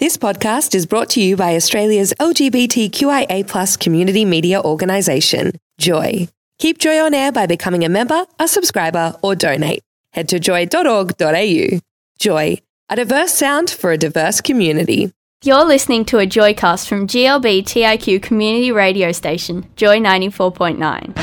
This podcast is brought to you by Australia's LGBTQIA+ community media organisation, Joy. Keep Joy on air by becoming a member, a subscriber, or donate. Head to joy.org.au. Joy, a diverse sound for a diverse community. You're listening to a Joycast from GLB TIQ community radio station, Joy 94.9.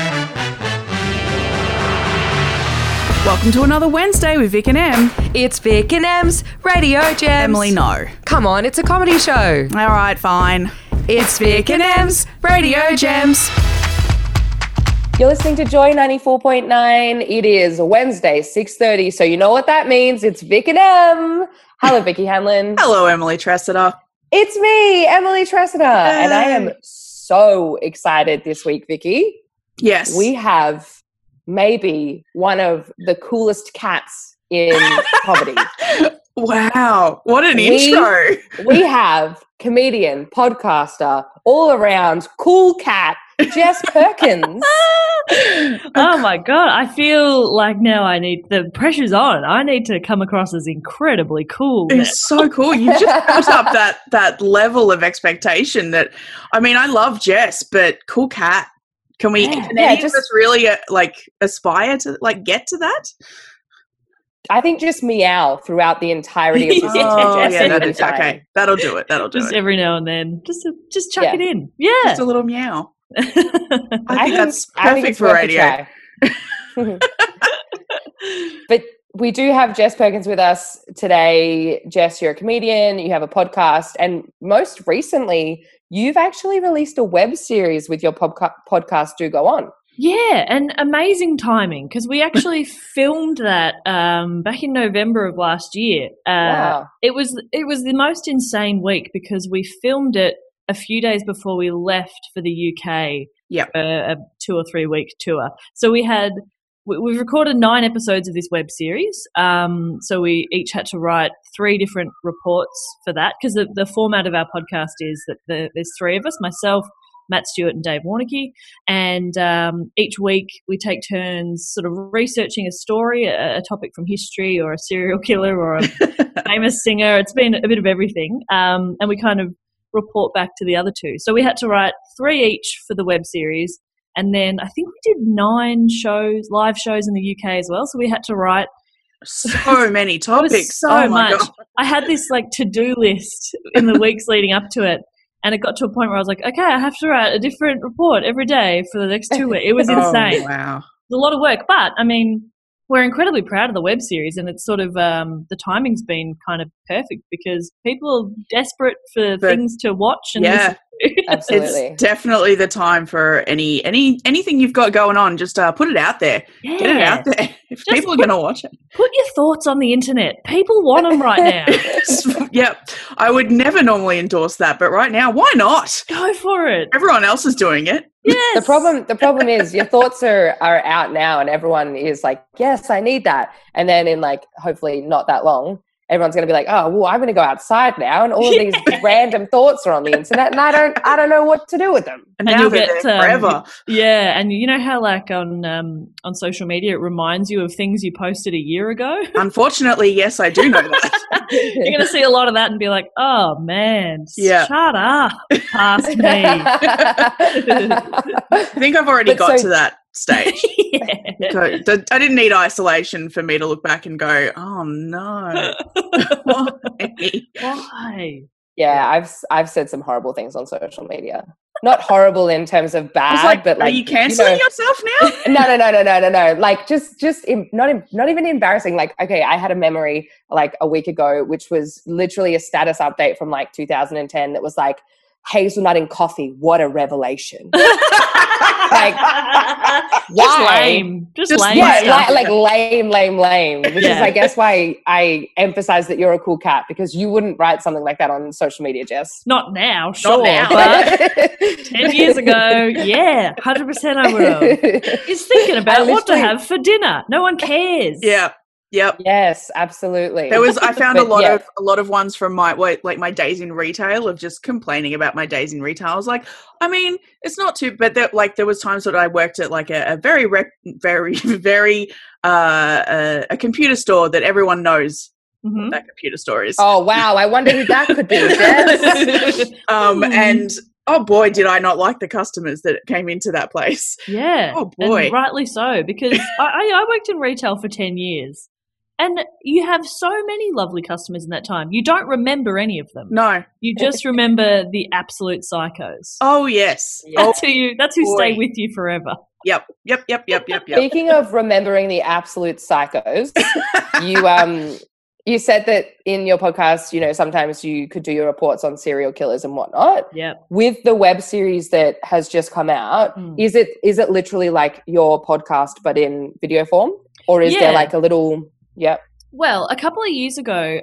Welcome to another Wednesday with Vic and Em. It's Vic and Em's Radio Gems. Emily, no. Come on, it's a comedy show. All right, fine. It's Vic and Em's Radio Gems. You're listening to Joy 94.9. It is Wednesday, 6:30. So you know what that means. It's Vic and Em. Hello, Vicky Hanlon. Hello, Emily Tressida. It's me, Emily Tressida. And I am so excited this week, Vicky. Yes. We have maybe one of the coolest cats in comedy. Wow. What an intro. We have comedian, podcaster, all around cool cat, Jess Perkins. Oh my God. I feel like now the pressure's on. I need to come across as incredibly cool. It's so cool. You just put up that level of expectation that, I mean, I love Jess, but cool cat. Can any of us really aspire to get to that? I think just meow throughout the entirety of the sentence. Okay. That'll do it. Just every now and then. Just chuck it in. Yeah. Just a little meow. I think that's perfect for radio. But we do have Jess Perkins with us today. Jess, you're a comedian, you have a podcast, and most recently, you've actually released a web series with your podcast, Do Go On. Yeah, and amazing timing because we actually filmed that back in November of last year. Wow. It was the most insane week because we filmed it a few days before we left for the UK. Yep. A 2 or 3 week tour. So we've recorded 9 episodes of this web series. So we each had to write 3 different reports for that because the format of our podcast is that there's 3 of us, myself, Matt Stewart and Dave Warneke, and each week we take turns sort of researching a story, a topic from history or a serial killer or a famous singer. It's been a bit of everything, and we kind of report back to the other 2. So we had to write 3 each for the web series, and then I think we did 9 live shows in the UK as well. So we had to write so many topics. So much. God. I had this to-do list in the weeks leading up to it. And it got to a point where I was like, okay, I have to write a different report every day for the next 2 weeks. It was insane. Oh, wow. It was a lot of work. But, I mean, we're incredibly proud of the web series, and it's sort of the timing's been kind of perfect because people are desperate for things to watch and listen to. Absolutely. It's definitely the time for anything you've got going on. Just put it out there. Yeah. Get it out there. If people are going to watch it. Put your thoughts on the internet. People want them right now. Yep. I would never normally endorse that, but right now, why not? Go for it. Everyone else is doing it. Yes. The problem is your thoughts are out now and everyone is like, yes, I need that. And then in hopefully not that long, everyone's going to be like, oh, well, I'm going to go outside now, and all of these random thoughts are on the internet, and I don't know what to do with them. And now they're there forever. Yeah, and you know how on social media it reminds you of things you posted a year ago? Unfortunately, yes, I do know that. You're going to see a lot of that and be like, oh, man, shut up, past me. I think I've already got to that stage. Yeah. So, I didn't need isolation for me to look back and go, oh no. Why? Yeah, I've said some horrible things on social media. Not horrible in terms of bad, but are you cancelling yourself now? No. Not even embarrassing. Okay, I had a memory a week ago, which was literally a status update from 2010 that was hazelnut in coffee. What a revelation. Just lame. Just lame. Yeah, lame. Which is, I guess, why I emphasize that you're a cool cat, because you wouldn't write something like that on social media, Jess. Not now, sure. But 10 years ago, yeah, 100% I would have. He's thinking about what to have for dinner. No one cares. Yeah. Yep. Yes, absolutely. I found a lot of ones from my my days in retail of just complaining about my days in retail. I was like, I mean, it's not too, but there was times that I worked at a very a computer store that everyone knows what that computer store is. Oh, wow. I wonder who that could be, Jess. And oh boy, did I not like the customers that came into that place. Yeah. Oh boy. And rightly so, because I worked in retail for 10 years. And you have so many lovely customers in that time. You don't remember any of them. No. You just remember the absolute psychos. Oh, yes. That's who stay with you forever. Yep. Speaking of remembering the absolute psychos, you said that in your podcast, sometimes you could do your reports on serial killers and whatnot. Yeah. With the web series that has just come out, is it literally like your podcast but in video form? Or is there like a little... Yep. Well, a couple of years ago,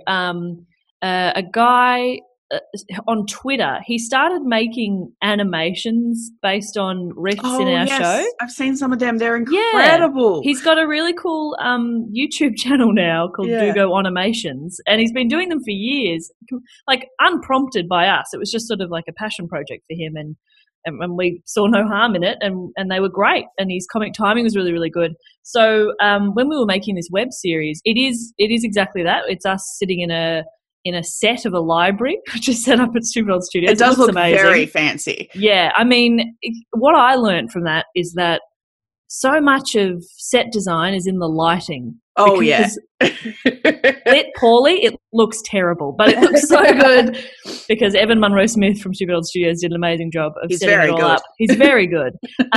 a guy on Twitter, he started making animations based on riffs in our show. I've seen some of them. They're incredible. Yeah. He's got a really cool YouTube channel now called Dugo Animations, and he's been doing them for years, like unprompted by us. It was just sort of like a passion project for him, and we saw no harm in it, and they were great, and his comic timing was really, really good. So when we were making this web series, it is exactly that. It's us sitting in a set of a library, which is set up at Stupid Old Studios. It does look amazing. Very fancy. Yeah, I mean, what I learned from that is that so much of set design is in the lighting. Oh, yeah. Lit poorly, it looks terrible, but it looks so good because Evan Munro-Smith from Stupid Old Studios did an amazing job of setting it all up. He's very good.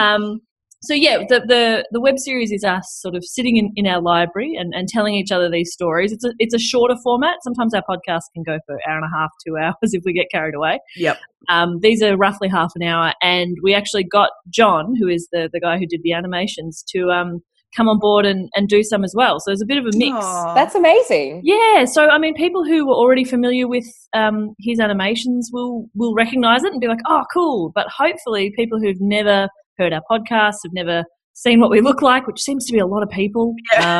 So, yeah, the web series is us sort of sitting in our library and telling each other these stories. It's a shorter format. Sometimes our podcast can go for an hour and a half, 2 hours if we get carried away. Yep. These are roughly half an hour, and we actually got John, who is the guy who did the animations, to come on board and do some as well. So there's a bit of a mix. Aww. That's amazing. Yeah. So, I mean, people who were already familiar with his animations will recognise it and be like, oh, cool. But hopefully people who've never heard our podcast, have never seen what we look like, which seems to be a lot of people.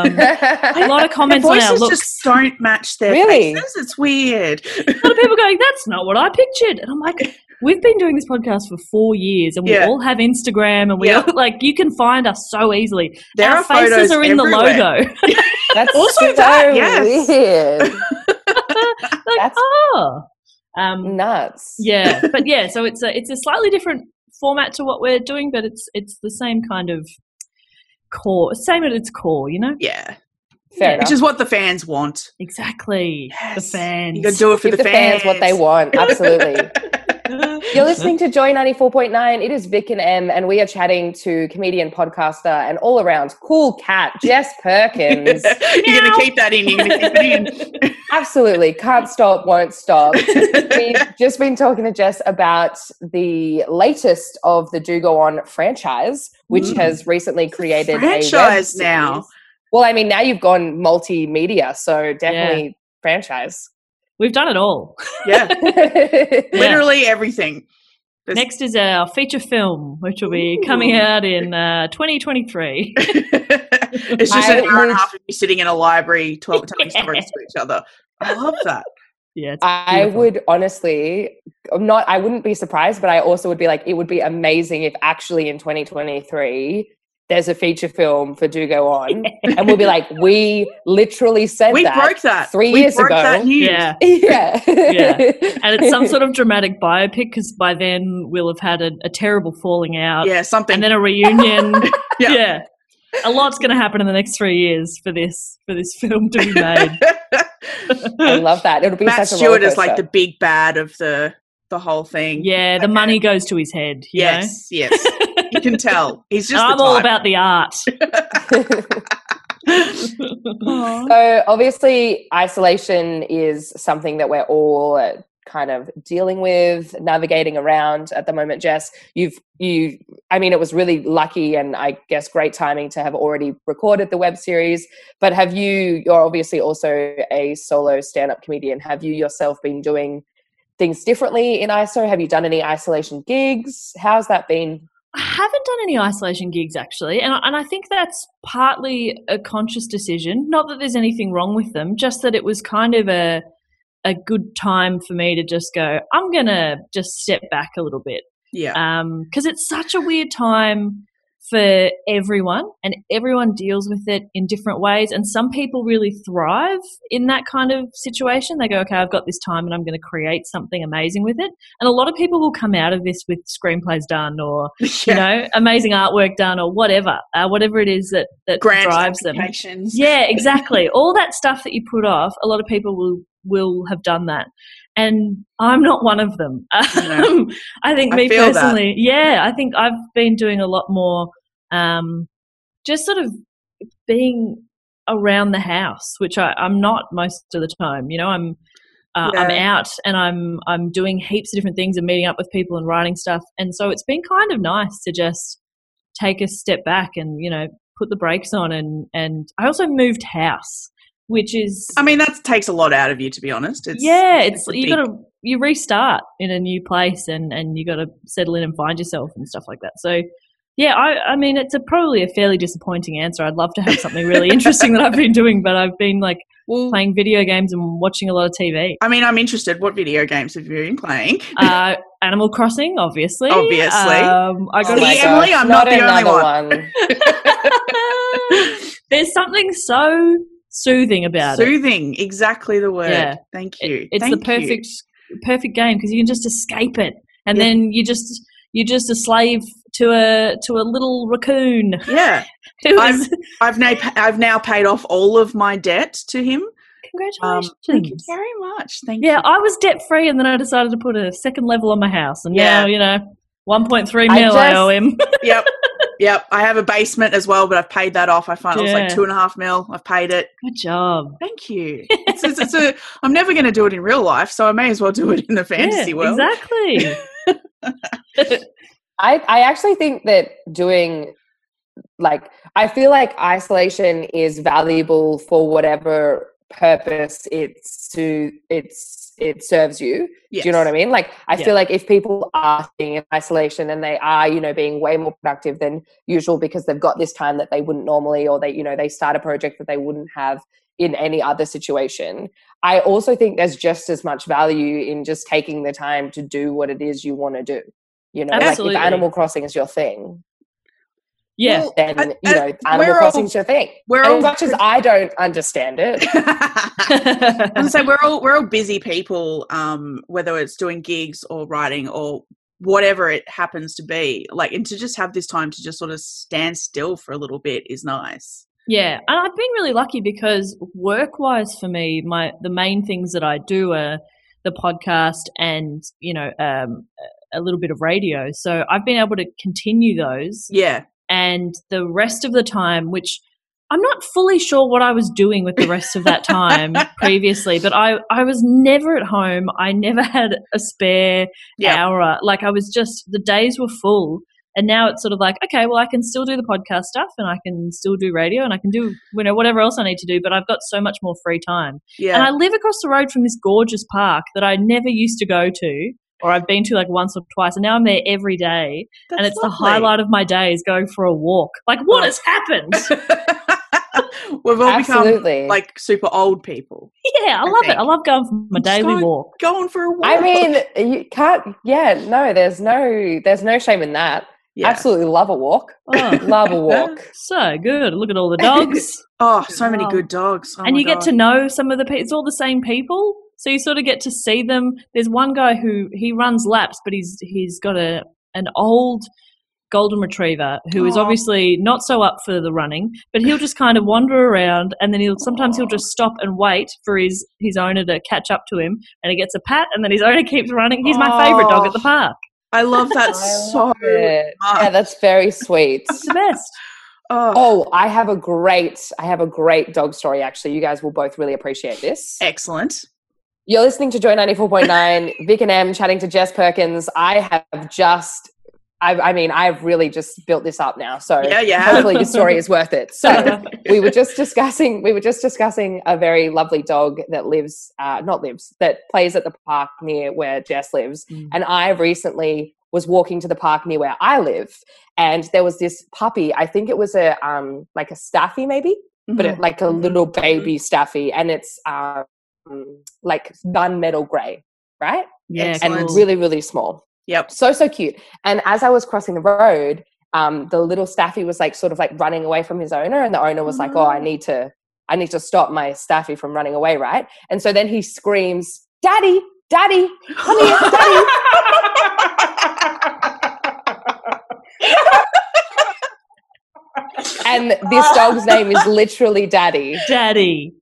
A lot of comments on our looks. Just don't match their faces. It's weird. A lot of people going, that's not what I pictured. And I'm like, we've been doing this podcast for 4 years, and we all have Instagram, and we all, like, you can find us so easily. Our faces are in the logo. That's also so that, yes. weird. Like, that's nuts. Yeah, but yeah, so it's a slightly different format to what we're doing, but it's the same kind of core, same at its core, you know? Yeah. Fair enough. Which is what the fans want. Exactly. Yes. The fans. You got to do it for Give the fans. what they want. Absolutely. You're listening to Joy 94.9. It is Vic and Em, and we are chatting to comedian, podcaster, and all-around cool cat, Jess Perkins. You're going to keep that in. You're going to keep it in. Absolutely. Can't stop, won't stop. We've just been talking to Jess about the latest of the Do Go On franchise, which has recently created a franchise now. Well, I mean, now you've gone multimedia, so definitely franchise. We've done it all. Yeah. Literally everything. Next is our feature film, which will be coming out in 2023. It's just an hour and a half of you sitting in a library, 12 telling stories to each other. I love that. Yeah, I would honestly I wouldn't be surprised, but I also would be like, it would be amazing if actually in 2023 there's a feature film for Do Go On, and we'll be like, we literally said we broke that 3 years ago. That news. Yeah. Yeah. And it's some sort of dramatic biopic, because by then we'll have had a terrible falling out. Yeah, something. And then a reunion. Yeah. A lot's going to happen in the next 3 years for this film to be made. I love that. It'll be Matt such a Stewart is rollercoaster. like the big bad of the whole thing. Yeah, the money goes to his head. Yes. You can tell. He's just I'm all about the art. So obviously isolation is something that we're all kind of dealing with, navigating around at the moment. Jess, I mean, it was really lucky and I guess great timing to have already recorded the web series, but you're obviously also a solo stand-up comedian. Have you yourself been doing things differently in ISO? Have you done any isolation gigs? How's that been? I haven't done any isolation gigs, actually, and I think that's partly a conscious decision. Not that there's anything wrong with them, just that it was kind of a good time for me to just go, I'm going to just step back a little bit. Yeah. Because it's such a weird time for everyone, and everyone deals with it in different ways. And some people really thrive in that kind of situation. They go, okay, I've got this time and I'm going to create something amazing with it. And a lot of people will come out of this with screenplays done or, you know, amazing artwork done or whatever it is that drives them. Yeah, exactly. All that stuff that you put off, a lot of people will have done that. And I'm not one of them. I think me personally, I think I've been doing a lot more just sort of being around the house, which I'm not most of the time. You know, I'm out and I'm doing heaps of different things and meeting up with people and writing stuff. And so it's been kind of nice to just take a step back and, you know, put the brakes on. And I also moved house. Which is, I mean, that takes a lot out of you, to be honest. You restart in a new place and you got to settle in and find yourself and stuff like that. So, yeah, I mean, it's probably a fairly disappointing answer. I'd love to have something really interesting that I've been doing, but I've been playing video games and watching a lot of TV. I mean, I'm interested. What video games have you been playing? Animal Crossing, obviously. Emily, I'm not the only one. There's something so soothing about it. Soothing, exactly the word. Yeah. Thank you. It's the perfect game because you can just escape it, and then you're just a slave to a little raccoon. Yeah, I've now paid off all of my debt to him. Congratulations! Thank you very much. Thank you. Yeah, I was debt free, and then I decided to put a second level on my house, and now 1.3 mil I owe him. Yep, I have a basement as well, but I've paid that off. I find it was like 2.5 mil. I've paid it. Good job. Thank you. I'm never going to do it in real life, so I may as well do it in the fantasy world. Exactly. I actually think that doing, I feel like isolation is valuable for whatever purpose it serves you. Yes. Do you know what I mean? I feel like if people are being in isolation and they are, being way more productive than usual because they've got this time that they wouldn't normally, or they start a project that they wouldn't have in any other situation. I also think there's just as much value in just taking the time to do what it is you want to do. Absolutely. If Animal Crossing is your thing. Yeah. Then, Animal Crossing is your thing. As much as I don't understand it. So we're all busy people, whether it's doing gigs or writing or whatever it happens to be. And to just have this time to just sort of stand still for a little bit is nice. Yeah. And I've been really lucky because work-wise for me, the main things that I do are the podcast and, a little bit of radio. So I've been able to continue those. Yeah. And the rest of the time, which I'm not fully sure what I was doing with the rest of that time previously, but I was never at home. I never had a spare hour. I was just, the days were full. And now it's sort of okay, well, I can still do the podcast stuff and I can still do radio and I can do, whatever else I need to do, but I've got so much more free time. Yeah. And I live across the road from this gorgeous park that I never used to go to. Or I've been to once or twice, and now I'm there every day. And it's lovely. The highlight of my day is going for a walk. What has happened? We've all become super old people. Yeah, I love it. I love going for my daily walk. Going for a walk. I mean, you can't. Yeah, no, there's no shame in that. Yeah. Absolutely love a walk. Oh, love a walk. So good. Look at all the dogs. So many good dogs. And you get to know some of the people. It's all the same people. So you sort of get to see them. There's one guy who he runs laps, but he's got an old golden retriever who is obviously not so up for the running, but he'll just kind of wander around, and then sometimes he'll just stop and wait for his owner to catch up to him, and he gets a pat, and then his owner keeps running. He's my favourite dog at the park. I love that so much. Yeah, that's very sweet. It's the best. I have a great dog story, actually. You guys will both really appreciate this. Excellent. You're listening to Joy 94.9, Vic and Em chatting to Jess Perkins. I've really just built this up now. So hopefully your story is worth it. So we were just discussing a very lovely dog that that plays at the park near where Jess lives. And I recently was walking to the park near where I live, and there was this puppy. I think it was a staffy maybe, but a little baby staffy, and it's gunmetal grey, right? Yeah, and really, really small. Yep. So cute. And as I was crossing the road, the little Staffy was like sort of like running away from his owner, and the owner was like, "Oh, I need to stop my Staffy from running away, right?" And so then he screams, "Daddy, Daddy, come here, Daddy!" And this dog's name is literally Daddy. Daddy.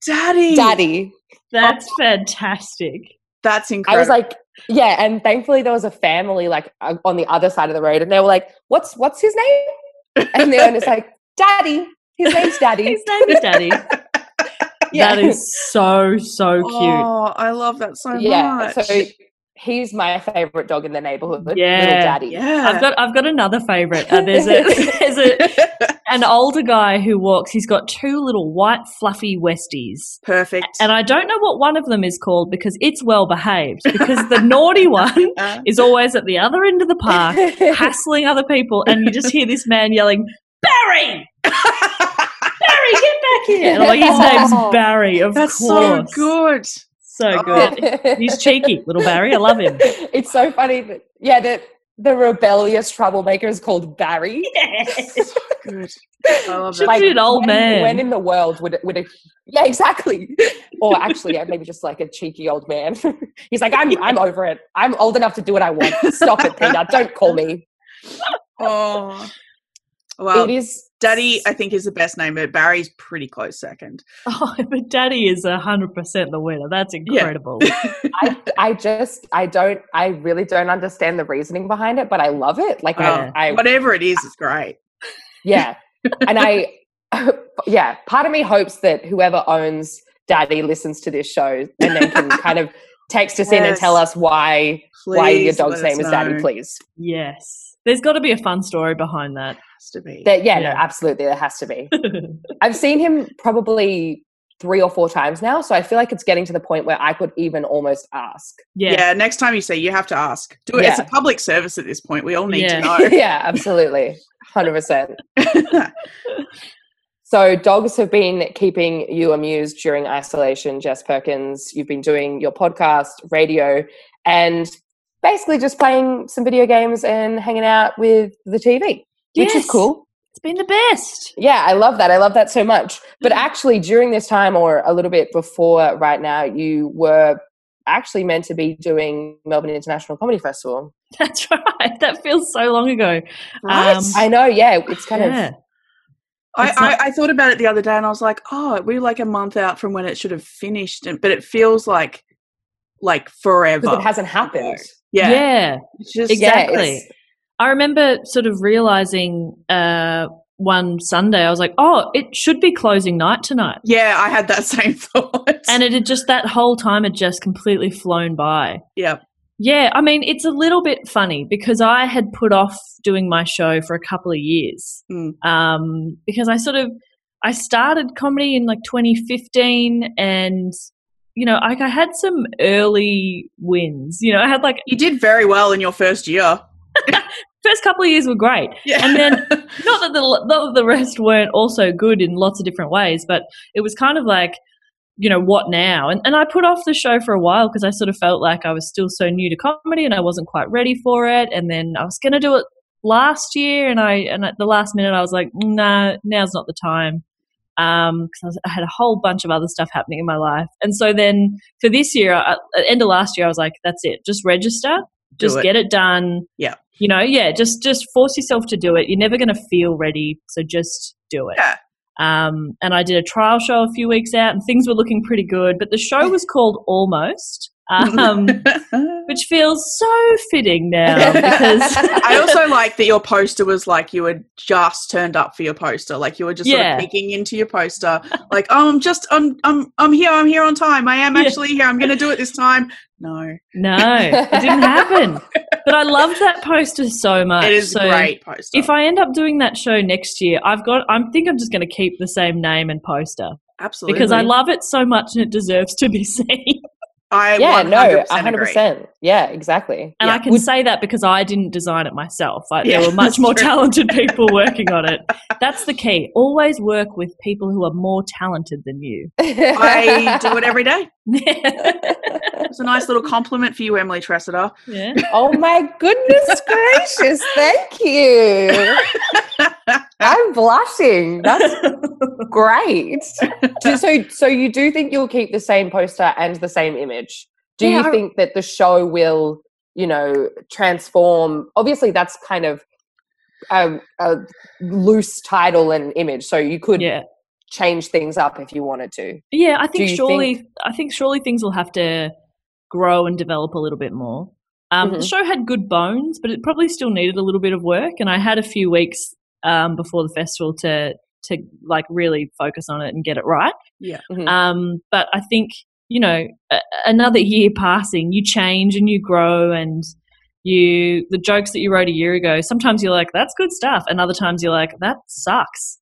That's fantastic. That's incredible. I was like, yeah, and thankfully there was a family like on the other side of the road, and they were like, "What's his name?" And the owner's like, "Daddy. His name's Daddy." His name is Daddy. Yeah. That is so cute. Oh, I love that so much. So he's my favorite dog in the neighborhood. Yeah, Little Daddy. Yeah, I've got another favorite. There's an older guy who walks. He's got 2 little white fluffy Westies. Perfect. And I don't know what one of them is called because it's well behaved. Because the naughty one is always at the other end of the park, hassling other people, and you just hear this man yelling, "Barry! Barry, get back here!" And I'm like, his name's Barry. Of That's course. so good. So good. He's cheeky, little Barry. I love him. It's so funny that the rebellious troublemaker is called Barry. Yes. Good. I love Should be an old man. When in the world would it? Yeah, exactly. Or actually, maybe just like a cheeky old man. He's like, I'm over it. I'm old enough to do what I want. Stop it, Peter. Don't call me. Oh, well, it is. Daddy, I think, is the best name, but Barry's pretty close second. Oh, but Daddy is 100% the winner. That's incredible. Yeah. I really don't understand the reasoning behind it, but I love it. Like, whatever it is, it's great. Yeah. And part of me hopes that whoever owns Daddy listens to this show and then can kind of text us in and tell us why your dog's name is Daddy, please. Yes. There's got to be a fun story behind that. Has to be. No, absolutely. There has to be. I've seen him probably 3 or 4 times now, so I feel like it's getting to the point where I could even almost ask. Yeah, next time you see, you have to ask. Do it. Yeah. It's a public service at this point. We all need to know. Yeah, absolutely. 100%. So dogs have been keeping you amused during isolation, Jess Perkins. You've been doing your podcast, radio, and basically just playing some video games and hanging out with the TV, which is cool. It's been the best. Yeah, I love that. I love that so much. But actually during this time, or a little bit before right now, you were actually meant to be doing Melbourne International Comedy Festival. That's right. That feels so long ago. Right? I know, yeah. It's kind of... I thought about it the other day and I was like, we're like a month out from when it should have finished, but it feels like forever. Because it hasn't happened. Yeah. Just, exactly. I remember sort of realizing one Sunday, I was like, it should be closing night tonight. Yeah, I had that same thought. And it had just, that whole time had just completely flown by. Yeah. Yeah, I mean, it's a little bit funny because I had put off doing my show for a couple of years because I started comedy in like 2015 and, you know, I had some early wins. You know, I had like... You did very well in your first year. First couple of years were great. Yeah. And then, not that the rest weren't also good in lots of different ways, but it was kind of like, you know, what now? And I put off the show for a while because I sort of felt like I was still so new to comedy and I wasn't quite ready for it. And then I was going to do it last year and at the last minute I was like, nah, now's not the time. Because I had a whole bunch of other stuff happening in my life. And so then for this year, at the end of last year, I was like, that's it. Just register. Just get it done. Yeah. You know, just force yourself to do it. You're never going to feel ready, so just do it. Yeah. And I did a trial show a few weeks out and things were looking pretty good, but the show was called Almost, which feels so fitting now because I also like that your poster was like you had just turned up for your poster, like you were just sort of peeking into your poster, like, I'm here on time. I am actually here. I'm going to do it this time. No, it didn't happen. But I love that poster so much. It is a great poster. If I end up doing that show next year, I think I'm just going to keep the same name and poster. Absolutely. Because I love it so much and it deserves to be seen. I 100%. Yeah, exactly. And I can say that because I didn't design it myself. There were much more talented people working on it. That's the key. Always work with people who are more talented than you. I do it every day. It's a nice little compliment for you, Emily Tressida. Yeah. Oh my goodness gracious! Thank you. I'm blushing. That's great. So you do think you'll keep the same poster and the same image? Do you think that the show will, transform? Obviously, that's kind of a loose title and image, so you could change things up if you wanted to. Yeah, I think surely things will have to grow and develop a little bit more. The show had good bones, but it probably still needed a little bit of work, and I had a few weeks before the festival to like really focus on it and get it right. Yeah. But I think, another year passing, you change and you grow, and the jokes that you wrote a year ago, sometimes you're like, that's good stuff, and other times you're like, that sucks.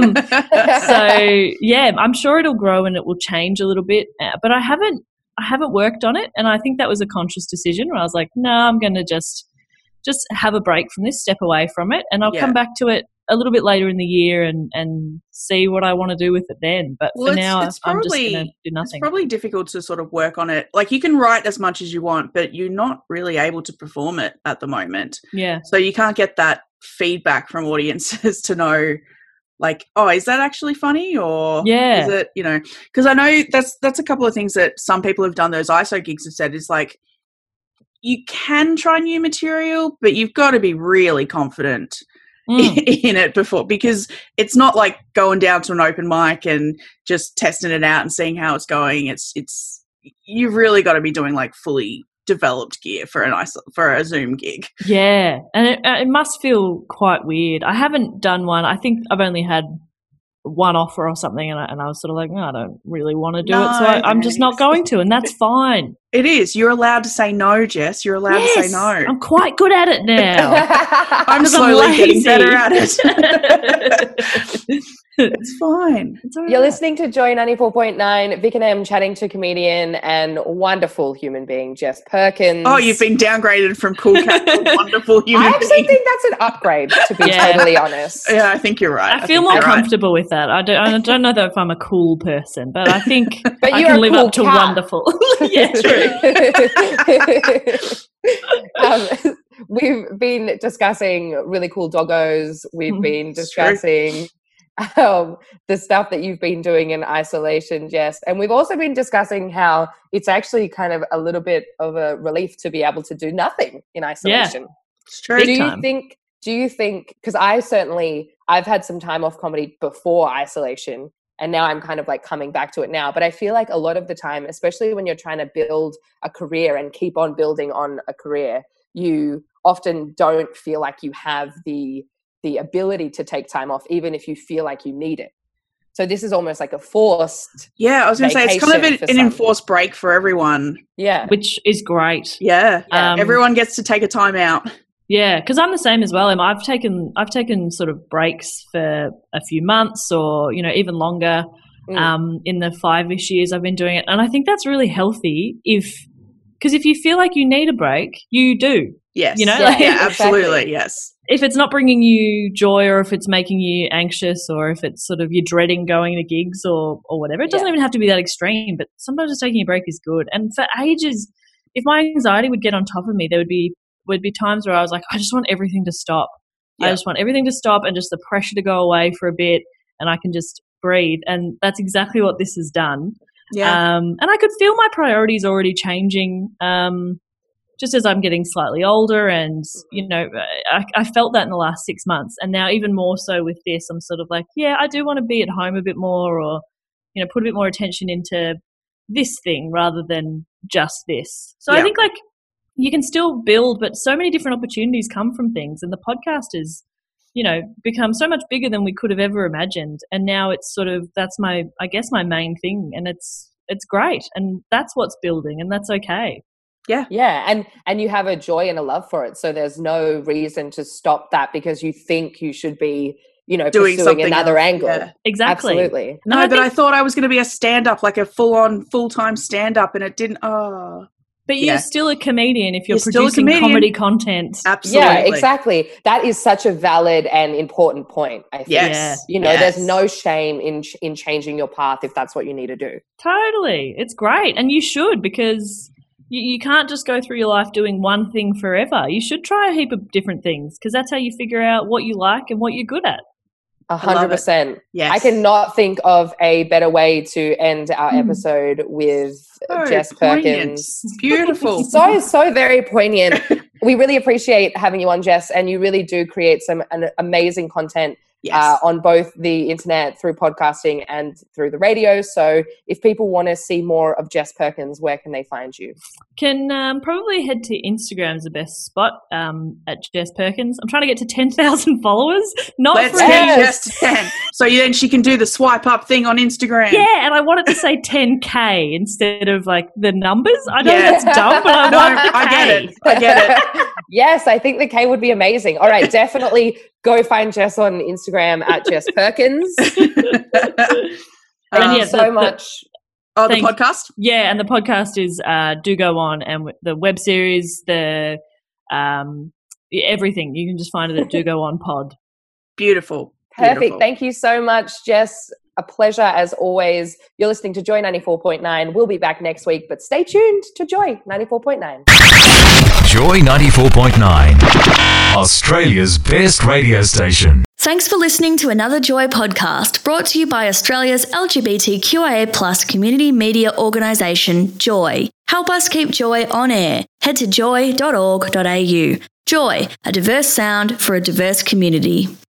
So yeah, I'm sure it'll grow and it will change a little bit, but I haven't worked on it, and I think that was a conscious decision where I was like, no, I'm going to just have a break from this, step away from it, and I'll come back to it a little bit later in the year and see what I want to do with it then. But for now, I'm just going to do nothing. It's probably difficult to sort of work on it. Like, you can write as much as you want, but you're not really able to perform it at the moment. Yeah. So you can't get that feedback from audiences to know, like, oh, is that actually funny, or is it, because I know that's a couple of things that some people have done, those ISO gigs have said, is like, you can try new material, but you've got to be really confident in it before, because it's not like going down to an open mic and just testing it out and seeing how it's going. It's you've really got to be doing like fully developed gear for a Zoom gig. Yeah, and it must feel quite weird. I haven't done one. I think I've only had one offer or something, and I was sort of like, no, I don't really want to do it, so I'm just not going to, and that's fine. It is. You're allowed to say no, Jess. You're allowed to say no. I'm quite good at it now. I'm slowly getting better at it. It's fine. It's all right. You're listening to Joy 94.9, Vic and Em chatting to comedian and wonderful human being Jess Perkins. Oh, you've been downgraded from cool cat to wonderful human being. I actually think that's an upgrade, to be totally honest. Yeah, I think you're right. I feel more comfortable with that. I don't know though if I'm a cool person, but I think but I you're can live cool up to cat. wonderful. Yeah, true. We've been discussing really cool doggos. We've been discussing the stuff that you've been doing in isolation, Jess. And we've also been discussing how it's actually kind of a little bit of a relief to be able to do nothing in isolation. Yeah, it's true. Do you think, because I've had some time off comedy before isolation, and now I'm kind of like coming back to it now. But I feel like a lot of the time, especially when you're trying to build a career and keep on building on a career, you often don't feel like you have the ability to take time off, even if you feel like you need it. So this is almost like a forced. Yeah, I was going to say, it's kind of an enforced break for everyone. Yeah. Which is great. Yeah. Everyone gets to take a time out. Yeah, because I'm the same as well. I've taken sort of breaks for a few months or, even longer in the 5-ish years I've been doing it. And I think that's really healthy because if you feel like you need a break, you do. Yes. Absolutely. Yes. If it's not bringing you joy, or if it's making you anxious, or if it's sort of you're dreading going to gigs or whatever, it doesn't even have to be that extreme, but sometimes just taking a break is good. And for ages, if my anxiety would get on top of me, there would be times where I was like, I just want everything to stop. I just want everything to stop and just the pressure to go away for a bit, and I can just breathe. And that's exactly what this has done. Yeah. And I could feel my priorities already changing just as I'm getting slightly older. And, I felt that in the last 6 months. And now even more so with this, I'm sort of like, I do want to be at home a bit more, or, put a bit more attention into this thing rather than just this. So I think you can still build, but so many different opportunities come from things. And the podcast has, become so much bigger than we could have ever imagined. And now it's sort of, that's my main thing. And it's great. And that's what's building, and that's okay. Yeah. Yeah. And you have a joy and a love for it. So there's no reason to stop that because you think you should be doing pursuing another else. angle. Yeah. Exactly. Absolutely. No, I thought I was going to be a stand-up, like a full-time stand-up, and it didn't. Oh. But you're still a comedian if you're still producing comedy content. Absolutely. Yeah, exactly. That is such a valid and important point, I think. Yes. There's no shame in changing your path if that's what you need to do. Totally. It's great. And you should, because you can't just go through your life doing one thing forever. You should try a heap of different things, because that's how you figure out what you like and what you're good at. 100%. Yes. I cannot think of a better way to end our episode with Jess Perkins. Beautiful. So very poignant. We really appreciate having you on, Jess, and you really do create an amazing content on both the internet, through podcasting, and through the radio. So if people want to see more of Jess Perkins, where can they find you? Can probably head to Instagram's the best spot, at Jess Perkins. I'm trying to get to 10,000 followers. Let's get Jess to 10. So then she can do the swipe up thing on Instagram. Yeah, and I wanted to say 10K instead of like the numbers. I know that's dumb, but I get it. Yes, I think the K would be amazing. All right, definitely go find Jess on Instagram at Jess Perkins. Thank you so much. Oh, the podcast? Yeah, and the podcast is Do Go On, and the web series, the everything. You can just find it at Do Go On Pod. Beautiful. Perfect. Thank you so much, Jess. A pleasure as always. You're listening to Joy 94.9. We'll be back next week, but stay tuned to Joy 94.9. Joy 94.9, Australia's best radio station. Thanks for listening to another Joy podcast, brought to you by Australia's LGBTQIA+ community media organisation, Joy. Help us keep Joy on air. Head to joy.org.au. Joy, a diverse sound for a diverse community.